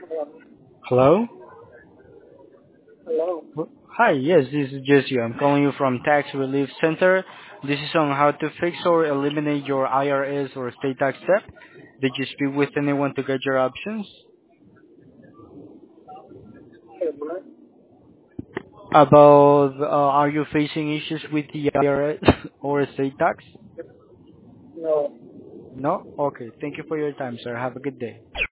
Um, Hello? Hello. Hi, yes, this is Jesse. I'm calling you from Tax Relief Center. This is on how to fix or eliminate your IRS or state tax debt. Did you speak with anyone to get your options? Hey, Brett. About, are you facing issues with the IRS or state tax? No. No? Okay, thank you for your time, sir. Have a good day.